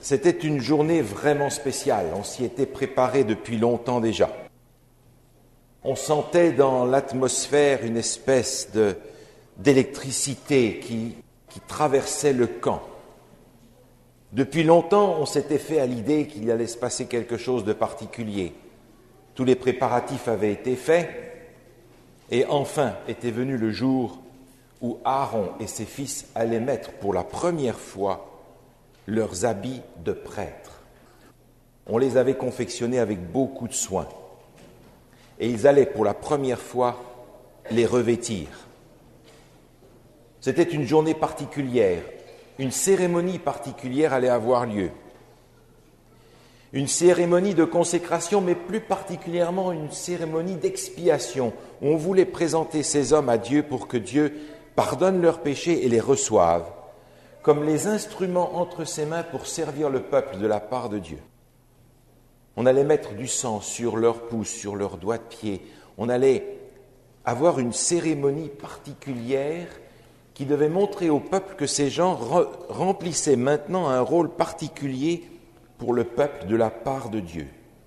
C'était une journée vraiment spéciale, on s'y était préparé depuis longtemps déjà. On sentait dans l'atmosphère une espèce d'électricité qui traversait le camp. Depuis longtemps, on s'était fait à l'idée qu'il allait se passer quelque chose de particulier. Tous les préparatifs avaient été faits, et enfin était venu le jour où Aaron et ses fils allaient mettre pour la première fois leurs habits de prêtres. On les avait confectionnés avec beaucoup de soin. Et ils allaient pour la première fois les revêtir. C'était une journée particulière, une cérémonie particulière allait avoir lieu. Une cérémonie de consécration, mais plus particulièrement une cérémonie d'expiation, où on voulait présenter ces hommes à Dieu pour que Dieu pardonne leurs péchés et les reçoive, comme les instruments entre ses mains pour servir le peuple de la part de Dieu. On allait mettre du sang sur leurs pouces, sur leurs doigts de pied. On allait avoir une cérémonie particulière qui devait montrer au peuple que ces gens remplissaient maintenant un rôle particulier pour le peuple de la part de Dieu.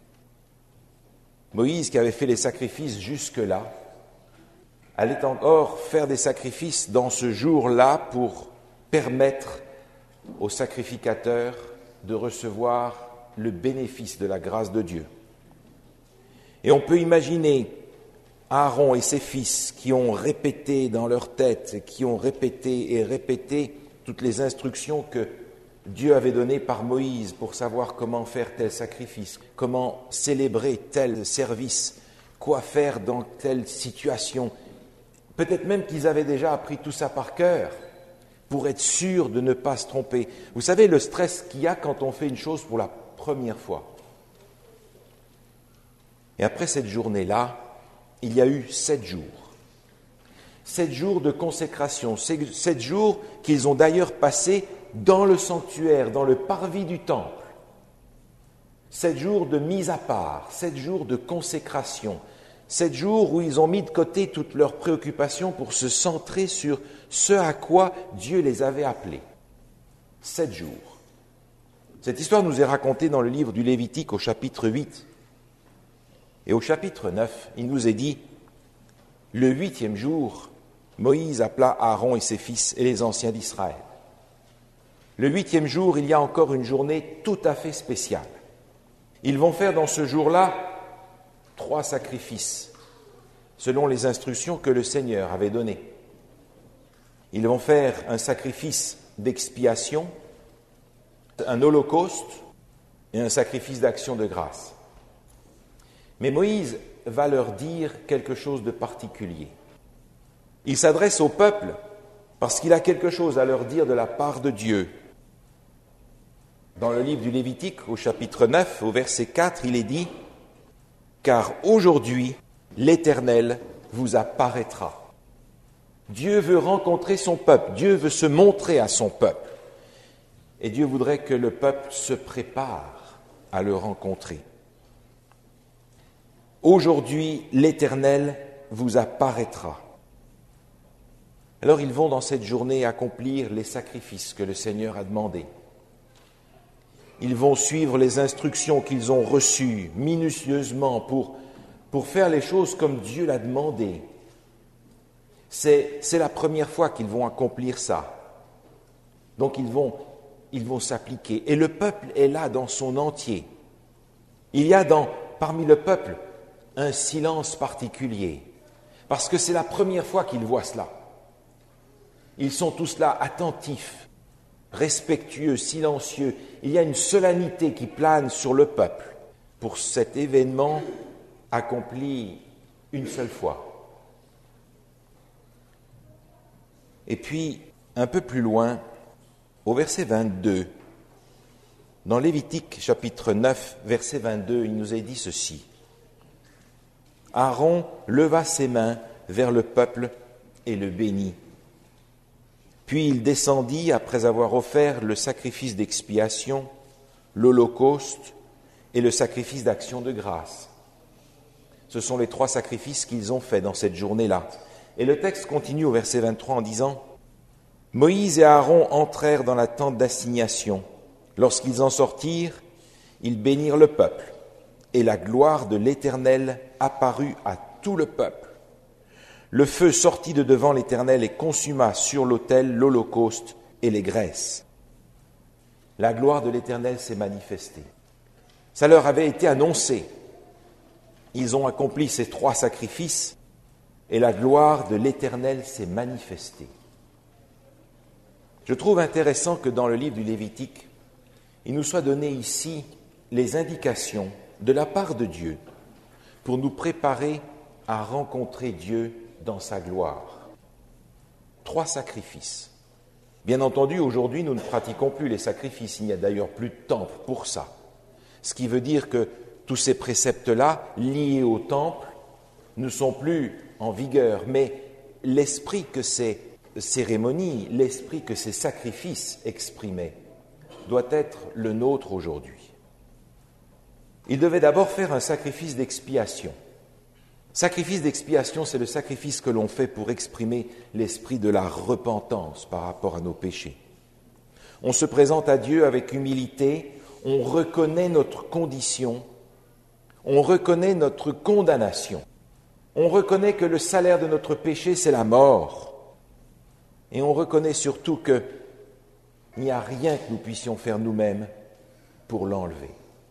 Moïse, qui avait fait les sacrifices jusque-là, allait encore faire des sacrifices dans ce jour-là pour permettre aux sacrificateurs de recevoir le bénéfice de la grâce de Dieu. Et on peut imaginer Aaron et ses fils qui ont répété dans leur tête, qui ont répété et répété toutes les instructions que Dieu avait données par Moïse pour savoir comment faire tel sacrifice, comment célébrer tel service, quoi faire dans telle situation. Peut-être même qu'ils avaient déjà appris tout ça par cœur pour être sûrs de ne pas se tromper. Vous savez le stress qu'il y a quand on fait une chose pour la première fois. Et après cette journée-là, il y a eu 7 jours. 7 jours de consécration, 7 jours qu'ils ont d'ailleurs passés dans le sanctuaire, dans le parvis du temple. 7 jours de mise à part, 7 jours de consécration, 7 jours où ils ont mis de côté toutes leurs préoccupations pour se centrer sur ce à quoi Dieu les avait appelés. 7 jours. Cette histoire nous est racontée dans le livre du Lévitique au chapitre 8. Et au chapitre 9, il nous est dit, le 8e jour, Moïse appela Aaron et ses fils et les anciens d'Israël. Le 8e jour, il y a encore une journée tout à fait spéciale. Ils vont faire dans ce jour-là 3 sacrifices, selon les instructions que le Seigneur avait données. Ils vont faire un sacrifice d'expiation, un holocauste et un sacrifice d'action de grâce. Mais Moïse va leur dire quelque chose de particulier. Il s'adresse au peuple parce qu'il a quelque chose à leur dire de la part de Dieu. Dans le livre du Lévitique, au chapitre 9, au verset 4, il est dit « Car aujourd'hui, l'Éternel vous apparaîtra. » Dieu veut rencontrer son peuple, Dieu veut se montrer à son peuple. Et Dieu voudrait que le peuple se prépare à le rencontrer. Aujourd'hui, l'Éternel vous apparaîtra. Alors ils vont dans cette journée accomplir les sacrifices que le Seigneur a demandés. Ils vont suivre les instructions qu'ils ont reçues minutieusement pour faire les choses comme Dieu l'a demandé. C'est la première fois qu'ils vont accomplir ça. Donc ils vont s'appliquer. Et le peuple est là dans son entier. Il y a parmi le peuple un silence particulier, parce que c'est la première fois qu'ils voient cela. Ils sont tous là attentifs, respectueux, silencieux. Il y a une solennité qui plane sur le peuple pour cet événement accompli une seule fois. Et puis, un peu plus loin, au verset 22, dans Lévitique chapitre 9, verset 22, il nous est dit ceci. Aaron leva ses mains vers le peuple et le bénit. Puis il descendit après avoir offert le sacrifice d'expiation, l'holocauste et le sacrifice d'action de grâce. Ce sont les 3 sacrifices qu'ils ont faits dans cette journée-là. Et le texte continue au verset 23 en disant « Moïse et Aaron entrèrent dans la tente d'assignation, Lorsqu'ils en sortirent, ils bénirent le peuple, et la gloire de l'Éternel apparut à tout le peuple. Le feu sortit de devant l'Éternel et consuma sur l'autel l'holocauste et les graisses. La gloire de l'Éternel s'est manifestée. Ça leur avait été annoncé. Ils ont accompli ces 3 sacrifices et la gloire de l'Éternel s'est manifestée. Je trouve intéressant que dans le livre du Lévitique, il nous soit donné ici les indications de la part de Dieu pour nous préparer à rencontrer Dieu dans sa gloire. 3 sacrifices. Bien entendu, aujourd'hui, nous ne pratiquons plus les sacrifices. Il n'y a d'ailleurs plus de temple pour ça. Ce qui veut dire que tous ces préceptes-là, liés au temple, ne sont plus en vigueur. Mais l'esprit que ces cérémonies, l'esprit que ces sacrifices exprimaient, doit être le nôtre aujourd'hui. Il devait d'abord faire un sacrifice d'expiation. Sacrifice d'expiation, c'est le sacrifice que l'on fait pour exprimer l'esprit de la repentance par rapport à nos péchés. On se présente à Dieu avec humilité, on reconnaît notre condition, on reconnaît notre condamnation, on reconnaît que le salaire de notre péché, c'est la mort, et on reconnaît surtout qu'il n'y a rien que nous puissions faire nous-mêmes pour l'enlever.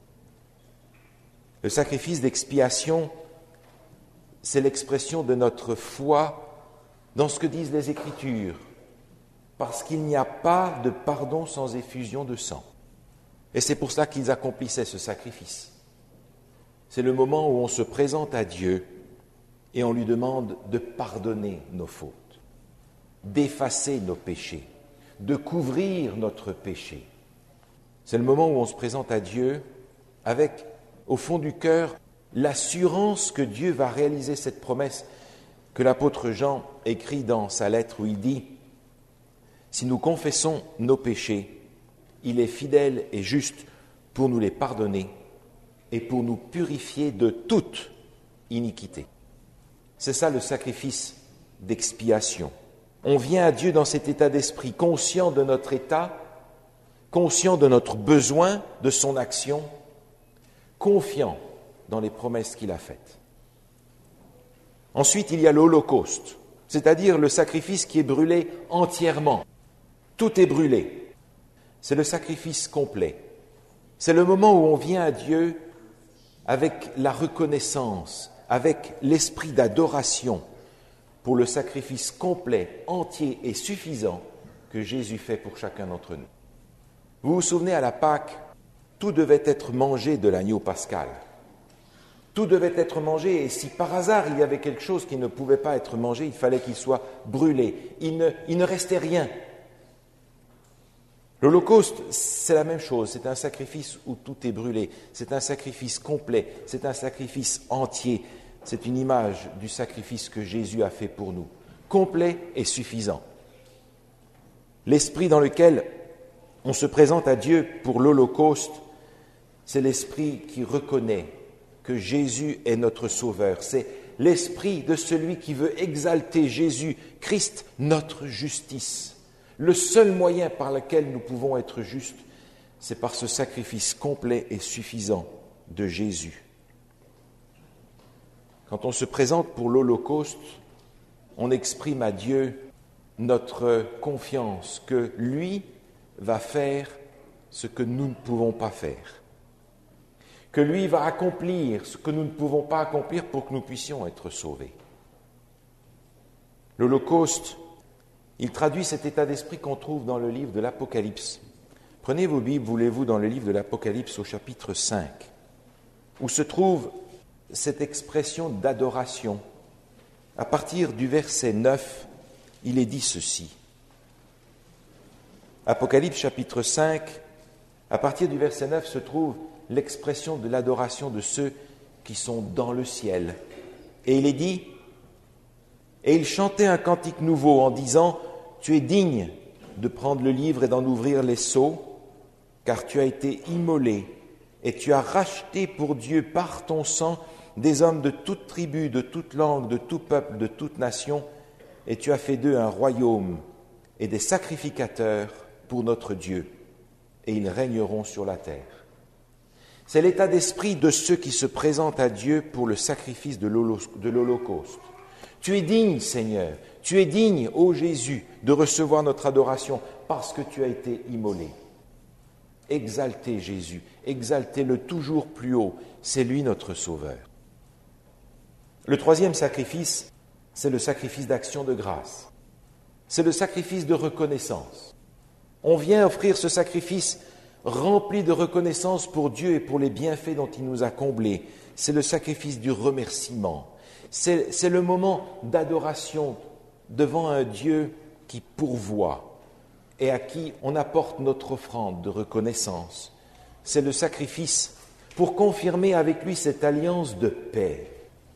Le sacrifice d'expiation, c'est l'expression de notre foi dans ce que disent les Écritures, parce qu'il n'y a pas de pardon sans effusion de sang. Et c'est pour cela qu'ils accomplissaient ce sacrifice. C'est le moment où on se présente à Dieu et on lui demande de pardonner nos fautes, d'effacer nos péchés, de couvrir notre péché. C'est le moment où on se présente à Dieu avec, au fond du cœur, l'assurance que Dieu va réaliser cette promesse que l'apôtre Jean écrit dans sa lettre où il dit « Si nous confessons nos péchés, il est fidèle et juste pour nous les pardonner et pour nous purifier de toute iniquité. » C'est ça le sacrifice d'expiation. On vient à Dieu dans cet état d'esprit, conscient de notre état, conscient de notre besoin, de son action, confiant dans les promesses qu'il a faites. Ensuite, il y a l'holocauste, c'est-à-dire le sacrifice qui est brûlé entièrement. Tout est brûlé. C'est le sacrifice complet. C'est le moment où on vient à Dieu avec la reconnaissance, avec l'esprit d'adoration pour le sacrifice complet, entier et suffisant que Jésus fait pour chacun d'entre nous. Vous vous souvenez, à la Pâque, tout devait être mangé de l'agneau pascal. Tout devait être mangé, et si par hasard il y avait quelque chose qui ne pouvait pas être mangé, il fallait qu'il soit brûlé. Il ne restait rien. L'Holocauste, c'est la même chose. C'est un sacrifice où tout est brûlé. C'est un sacrifice complet. C'est un sacrifice entier. C'est une image du sacrifice que Jésus a fait pour nous. Complet et suffisant. L'esprit dans lequel on se présente à Dieu pour l'Holocauste, c'est l'esprit qui reconnaît que Jésus est notre Sauveur. C'est l'esprit de celui qui veut exalter Jésus, Christ, notre justice. Le seul moyen par lequel nous pouvons être justes, c'est par ce sacrifice complet et suffisant de Jésus. Quand on se présente pour l'Holocauste, on exprime à Dieu notre confiance que lui va faire ce que nous ne pouvons pas faire, que lui va accomplir ce que nous ne pouvons pas accomplir pour que nous puissions être sauvés. L'Holocauste, il traduit cet état d'esprit qu'on trouve dans le livre de l'Apocalypse. Prenez vos Bibles, voulez-vous, dans le livre de l'Apocalypse au chapitre 5, où se trouve cette expression d'adoration. À partir du verset 9, il est dit ceci. Apocalypse chapitre 5, à partir du verset 9 se trouve l'expression de l'adoration de ceux qui sont dans le ciel. Et il est dit, « Et il chantait un cantique nouveau en disant, « Tu es digne de prendre le livre et d'en ouvrir les sceaux, car tu as été immolé, et tu as racheté pour Dieu par ton sang des hommes de toute tribu, de toute langue, de tout peuple, de toute nation, et tu as fait d'eux un royaume et des sacrificateurs pour notre Dieu. et ils régneront sur la terre. C'est l'état d'esprit de ceux qui se présentent à Dieu pour le sacrifice de l'Holocauste. Tu es digne, Seigneur, tu es digne, ô Jésus, de recevoir notre adoration parce que tu as été immolé. Exaltez Jésus, exaltez-le toujours plus haut, c'est lui notre Sauveur. Le troisième sacrifice, c'est le sacrifice d'action de grâce. C'est le sacrifice de reconnaissance. On vient offrir ce sacrifice rempli de reconnaissance pour Dieu et pour les bienfaits dont il nous a comblés. C'est le sacrifice du remerciement. C'est le moment d'adoration devant un Dieu qui pourvoit et à qui on apporte notre offrande de reconnaissance. C'est le sacrifice pour confirmer avec lui cette alliance de paix.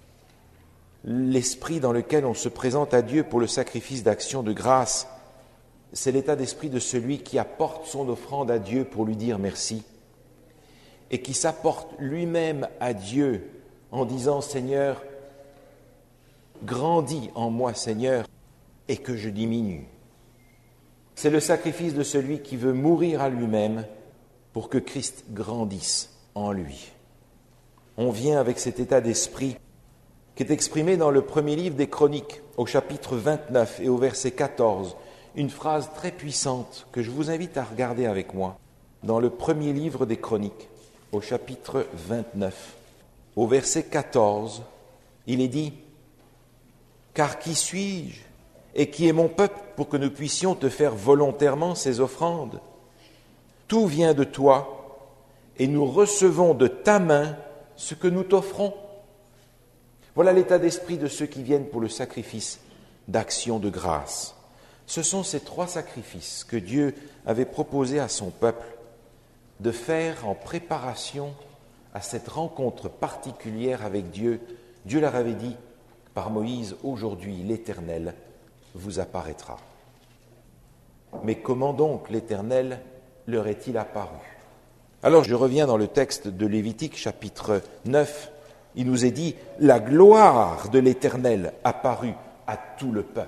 L'esprit dans lequel on se présente à Dieu pour le sacrifice d'action de grâce, c'est l'état d'esprit de celui qui apporte son offrande à Dieu pour lui dire merci et qui s'apporte lui-même à Dieu en disant « Seigneur, grandis en moi, Seigneur, et que je diminue. » C'est le sacrifice de celui qui veut mourir à lui-même pour que Christ grandisse en lui. On vient avec cet état d'esprit qui est exprimé dans le premier livre des Chroniques, au chapitre 29 et au verset 14, une phrase très puissante que je vous invite à regarder avec moi. Dans le premier livre des Chroniques, au chapitre 29, au verset 14, il est dit « Car qui suis-je et qui est mon peuple pour que nous puissions te faire volontairement ces offrandes? Tout vient de toi et nous recevons de ta main ce que nous t'offrons. » Voilà l'état d'esprit de ceux qui viennent pour le sacrifice d'action de grâce. Ce sont ces trois sacrifices que Dieu avait proposés à son peuple de faire en préparation à cette rencontre particulière avec Dieu. Dieu leur avait dit par Moïse, « Aujourd'hui, l'Éternel vous apparaîtra. » Mais comment donc l'Éternel leur est-il apparu? Alors je reviens dans le texte de Lévitique, chapitre 9. Il nous est dit « La gloire de l'Éternel apparut à tout le peuple. »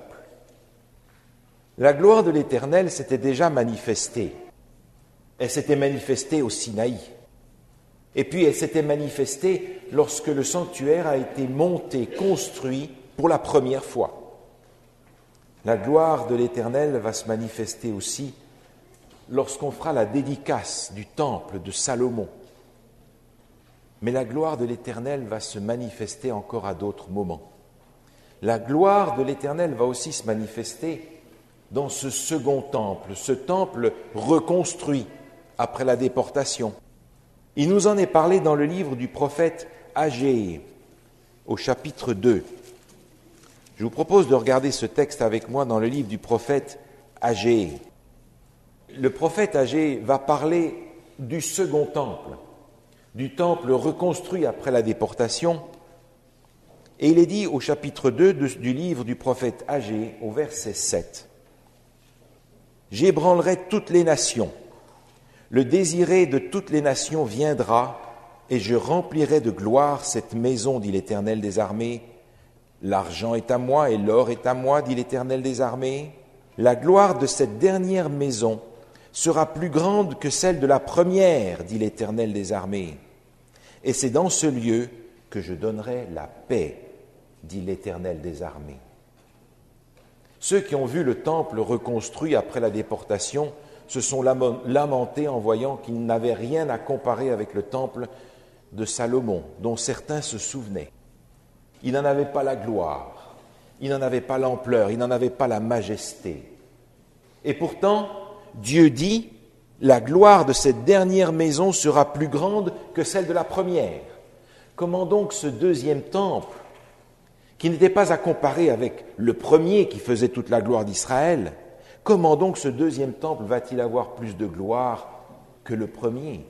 La gloire de l'Éternel s'était déjà manifestée. Elle s'était manifestée au Sinaï. Et puis elle s'était manifestée lorsque le sanctuaire a été monté, construit pour la première fois. La gloire de l'Éternel va se manifester aussi lorsqu'on fera la dédicace du temple de Salomon. Mais la gloire de l'Éternel va se manifester encore à d'autres moments. La gloire de l'Éternel va aussi se manifester dans ce second temple, ce temple reconstruit après la déportation. Il nous en est parlé dans le livre du prophète Agée, au chapitre 2. Je vous propose de regarder ce texte avec moi dans le livre du prophète Agée. Le prophète Agée va parler du second temple, du temple reconstruit après la déportation. Et il est dit au chapitre 2 du livre du prophète Agée, au verset 7. « J'ébranlerai toutes les nations. Le désiré de toutes les nations viendra, et je remplirai de gloire cette maison, dit l'Éternel des armées. L'argent est à moi et l'or est à moi, dit l'Éternel des armées. La gloire de cette dernière maison sera plus grande que celle de la première, dit l'Éternel des armées. Et c'est dans ce lieu que je donnerai la paix, dit l'Éternel des armées. » Ceux qui ont vu le temple reconstruit après la déportation se sont lamentés en voyant qu'ils n'avaient rien à comparer avec le temple de Salomon, dont certains se souvenaient. Il n'en avait pas la gloire, il n'en avait pas l'ampleur, il n'en avait pas la majesté. Et pourtant, Dieu dit, la gloire de cette dernière maison sera plus grande que celle de la première. Comment donc ce deuxième temple, qui n'était pas à comparer avec le premier qui faisait toute la gloire d'Israël, comment donc ce deuxième temple va-t-il avoir plus de gloire que le premier?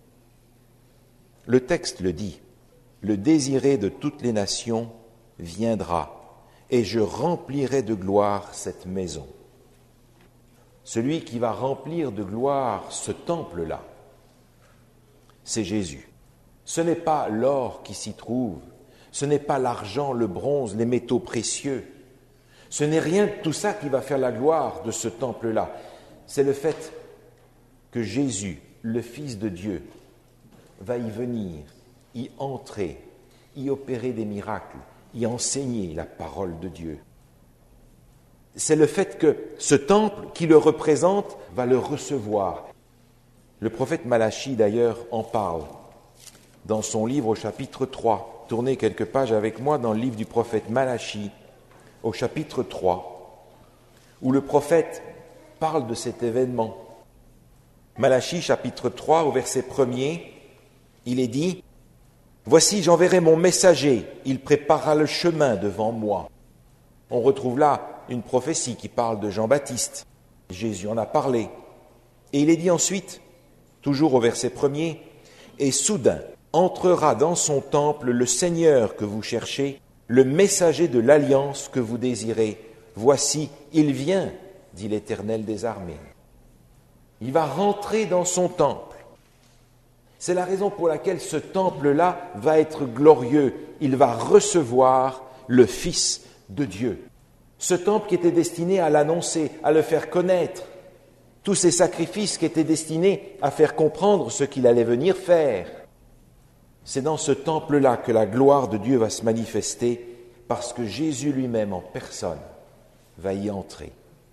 Le texte le dit, « Le désiré de toutes les nations viendra, et je remplirai de gloire cette maison. » Celui qui va remplir de gloire ce temple-là, c'est Jésus. Ce n'est pas l'or qui s'y trouve, ce n'est pas l'argent, le bronze, les métaux précieux. Ce n'est rien de tout ça qui va faire la gloire de ce temple-là. C'est le fait que Jésus, le Fils de Dieu, va y venir, y entrer, y opérer des miracles, y enseigner la parole de Dieu. C'est le fait que ce temple qui le représente va le recevoir. Le prophète Malachie, d'ailleurs, en parle dans son livre au chapitre 3. Tournez quelques pages avec moi dans le livre du prophète Malachie, au chapitre 3, où le prophète parle de cet événement. Malachie, chapitre 3, au verset 1er, il est dit « Voici, j'enverrai mon messager, il préparera le chemin devant moi. » On retrouve là une prophétie qui parle de Jean-Baptiste. Jésus en a parlé. Et il est dit ensuite, toujours au verset 1er, « Et soudain entrera dans son temple le Seigneur que vous cherchez, le messager de l'alliance que vous désirez. Voici, il vient, dit l'Éternel des armées. » Il va rentrer dans son temple. C'est la raison pour laquelle ce temple-là va être glorieux. Il va recevoir le Fils de Dieu. Ce temple qui était destiné à l'annoncer, à le faire connaître. Tous ces sacrifices qui étaient destinés à faire comprendre ce qu'il allait venir faire. C'est dans ce temple-là que la gloire de Dieu va se manifester parce que Jésus lui-même en personne va y entrer.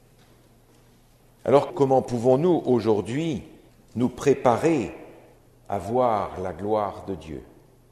Alors comment pouvons-nous aujourd'hui nous préparer à voir la gloire de Dieu?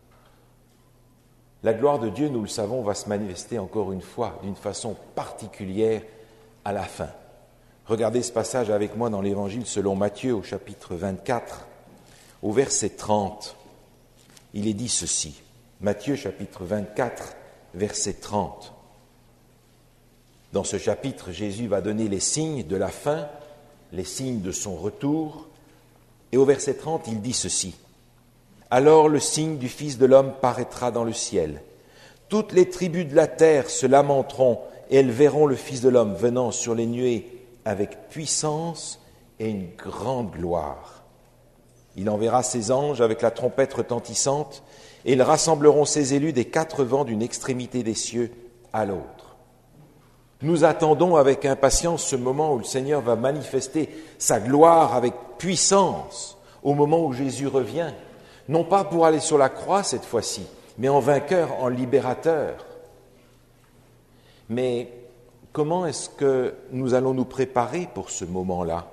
La gloire de Dieu, nous le savons, va se manifester encore une fois d'une façon particulière à la fin. Regardez ce passage avec moi dans l'Évangile selon Matthieu au chapitre 24, au verset 30. Il est dit ceci, Matthieu chapitre 24, verset 30. Dans ce chapitre, Jésus va donner les signes de la fin, les signes de son retour. Et au verset 30, il dit ceci. « Alors le signe du Fils de l'homme paraîtra dans le ciel. Toutes les tribus de la terre se lamenteront et elles verront le Fils de l'homme venant sur les nuées avec puissance et une grande gloire. Il enverra ses anges avec la trompette retentissante et ils rassembleront ses élus des quatre vents d'une extrémité des cieux à l'autre. » Nous attendons avec impatience ce moment où le Seigneur va manifester sa gloire avec puissance, au moment où Jésus revient, non pas pour aller sur la croix cette fois-ci, mais en vainqueur, en libérateur. Mais comment est-ce que nous allons nous préparer pour ce moment-là?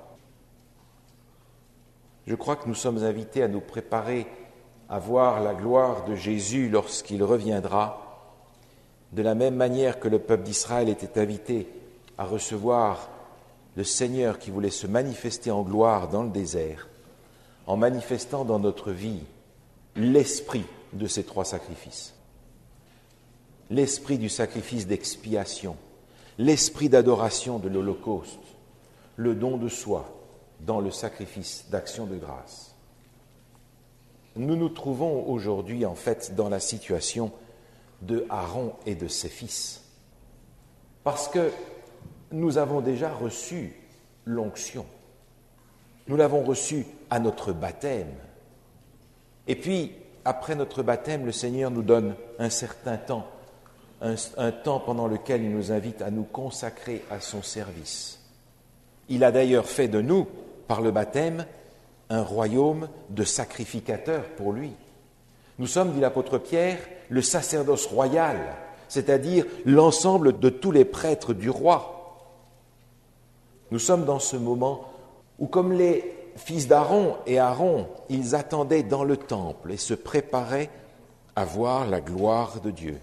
Je crois que nous sommes invités à nous préparer à voir la gloire de Jésus lorsqu'il reviendra, de la même manière que le peuple d'Israël était invité à recevoir le Seigneur qui voulait se manifester en gloire dans le désert, en manifestant dans notre vie l'esprit de ces trois sacrifices. L'esprit du sacrifice d'expiation, l'esprit d'adoration de l'Holocauste, le don de soi dans le sacrifice d'action de grâce. Nous nous trouvons aujourd'hui en fait dans la situation de Aaron et de ses fils. Parce que nous avons déjà reçu l'onction. Nous l'avons reçue à notre baptême. Et puis, après notre baptême, le Seigneur nous donne un certain temps, un temps pendant lequel il nous invite à nous consacrer à son service. Il a d'ailleurs fait de nous, par le baptême, un royaume de sacrificateurs pour lui. Nous sommes, dit l'apôtre Pierre, le sacerdoce royal, c'est-à-dire l'ensemble de tous les prêtres du roi. Nous sommes dans ce moment où, comme les fils d'Aaron et Aaron, ils attendaient dans le temple et se préparaient à voir la gloire de Dieu.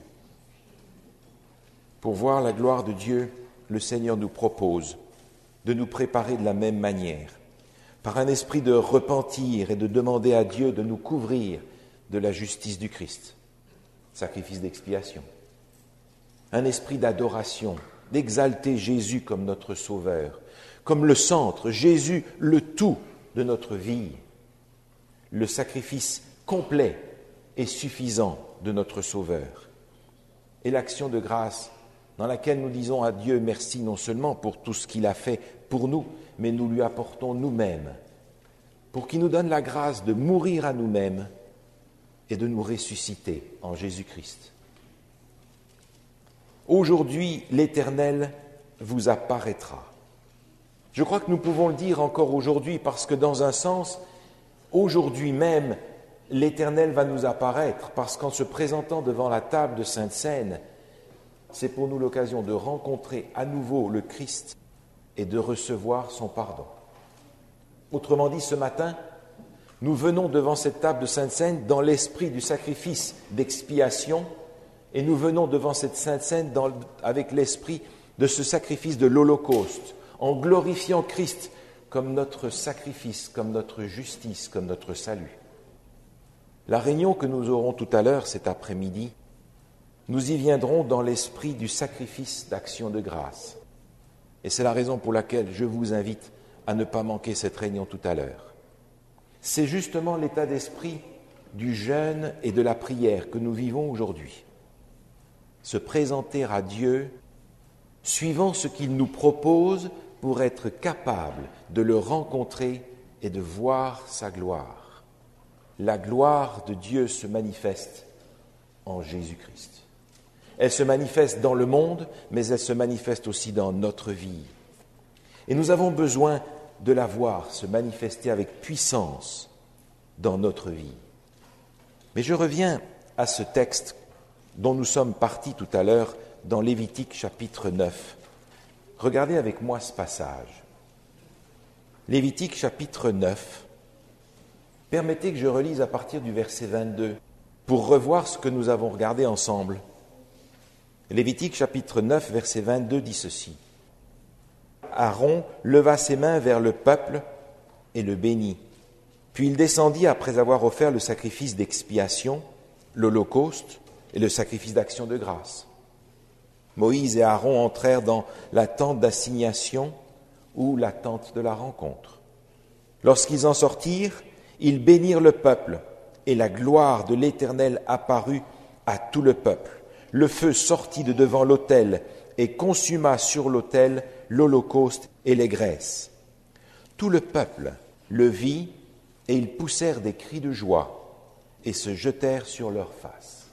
Pour voir la gloire de Dieu, le Seigneur nous propose de nous préparer de la même manière, par un esprit de repentir et de demander à Dieu de nous couvrir de la justice du Christ, sacrifice d'expiation. Un esprit d'adoration, d'exalter Jésus comme notre Sauveur, comme le centre, Jésus le tout de notre vie, le sacrifice complet et suffisant de notre Sauveur. Et l'action de grâce dans laquelle nous disons à Dieu merci non seulement pour tout ce qu'il a fait pour nous, mais nous lui apportons nous-mêmes, pour qu'il nous donne la grâce de mourir à nous-mêmes et de nous ressusciter en Jésus-Christ. Aujourd'hui, l'Éternel vous apparaîtra. Je crois que nous pouvons le dire encore aujourd'hui parce que dans un sens, aujourd'hui même, l'Éternel va nous apparaître parce qu'en se présentant devant la table de Sainte Seine, c'est pour nous l'occasion de rencontrer à nouveau le Christ et de recevoir son pardon. Autrement dit, ce matin, nous venons devant cette table de Sainte Seine dans l'esprit du sacrifice d'expiation et nous venons devant cette Sainte Seine avec l'esprit de ce sacrifice de l'Holocauste, en glorifiant Christ comme notre sacrifice, comme notre justice, comme notre salut. La réunion que nous aurons tout à l'heure, cet après-midi, nous y viendrons dans l'esprit du sacrifice d'action de grâce. Et c'est la raison pour laquelle je vous invite à ne pas manquer cette réunion tout à l'heure. C'est justement l'état d'esprit du jeûne et de la prière que nous vivons aujourd'hui. Se présenter à Dieu, suivant ce qu'il nous propose pour être capable de le rencontrer et de voir sa gloire. La gloire de Dieu se manifeste en Jésus-Christ. Elle se manifeste dans le monde, mais elle se manifeste aussi dans notre vie. Et nous avons besoin de la voir se manifester avec puissance dans notre vie. Mais je reviens à ce texte dont nous sommes partis tout à l'heure dans Lévitique chapitre 9. Regardez avec moi ce passage. Lévitique chapitre 9. Permettez que je relise à partir du verset 22 pour revoir ce que nous avons regardé ensemble. Lévitique chapitre 9, verset 22 dit ceci. Aaron leva ses mains vers le peuple et le bénit. Puis il descendit après avoir offert le sacrifice d'expiation, l'holocauste et le sacrifice d'action de grâce. Moïse et Aaron entrèrent dans la tente d'assignation ou la tente de la rencontre. Lorsqu'ils en sortirent, ils bénirent le peuple et la gloire de l'Éternel apparut à tout le peuple. Le feu sortit de devant l'autel et consuma sur l'autel l'holocauste et les graisses. Tout le peuple le vit et ils poussèrent des cris de joie et se jetèrent sur leurs faces.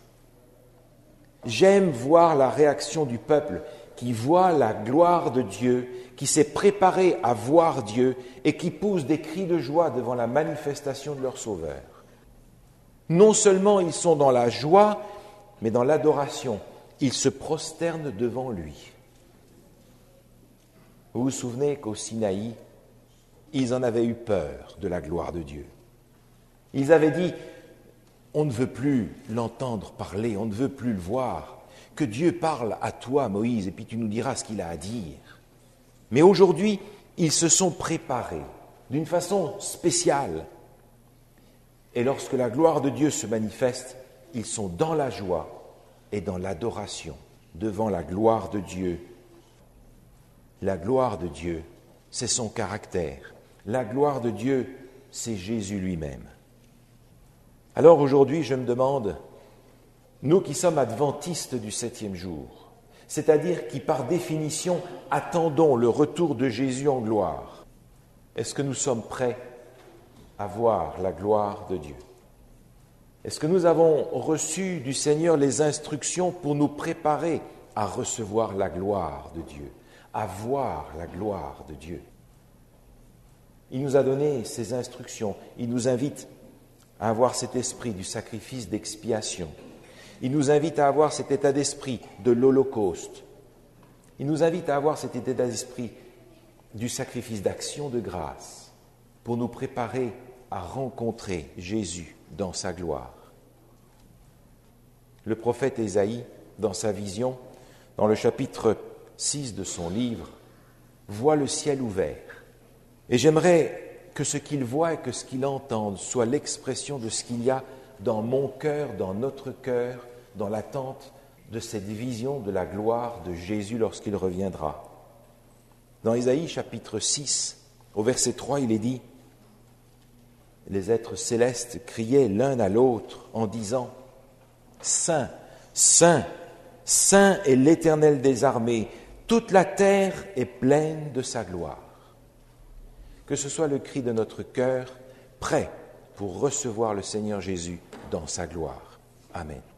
J'aime voir la réaction du peuple qui voit la gloire de Dieu, qui s'est préparé à voir Dieu et qui pousse des cris de joie devant la manifestation de leur Sauveur. Non seulement ils sont dans la joie, mais dans l'adoration, ils se prosternent devant lui. Vous vous souvenez qu'au Sinaï, ils en avaient eu peur de la gloire de Dieu. Ils avaient dit, on ne veut plus l'entendre parler, on ne veut plus le voir. Que Dieu parle à toi, Moïse, et puis tu nous diras ce qu'il a à dire. Mais aujourd'hui, ils se sont préparés d'une façon spéciale. Et lorsque la gloire de Dieu se manifeste, ils sont dans la joie et dans l'adoration devant la gloire de Dieu. La gloire de Dieu, c'est son caractère. La gloire de Dieu, c'est Jésus lui-même. Alors aujourd'hui, je me demande, nous qui sommes adventistes du 7e jour, c'est-à-dire qui par définition attendons le retour de Jésus en gloire, est-ce que nous sommes prêts à voir la gloire de Dieu? Est-ce que nous avons reçu du Seigneur les instructions pour nous préparer à recevoir la gloire de Dieu, à voir la gloire de Dieu? Il nous a donné ces instructions, il nous invite à avoir cet esprit du sacrifice d'expiation. Il nous invite à avoir cet état d'esprit de l'Holocauste. Il nous invite à avoir cet état d'esprit du sacrifice d'action de grâce pour nous préparer à rencontrer Jésus dans sa gloire. Le prophète Ésaïe, dans sa vision, dans le chapitre 6 de son livre, voit le ciel ouvert. Et j'aimerais que ce qu'il voit et que ce qu'il entende soit l'expression de ce qu'il y a dans mon cœur, dans notre cœur, dans l'attente de cette vision de la gloire de Jésus lorsqu'il reviendra. Dans Ésaïe chapitre 6, au verset 3, il est dit « Les êtres célestes criaient l'un à l'autre en disant « Saint, Saint, Saint est l'Éternel des armées, toute la terre est pleine de sa gloire. » Que ce soit le cri de notre cœur, prêt pour recevoir le Seigneur Jésus dans sa gloire. Amen.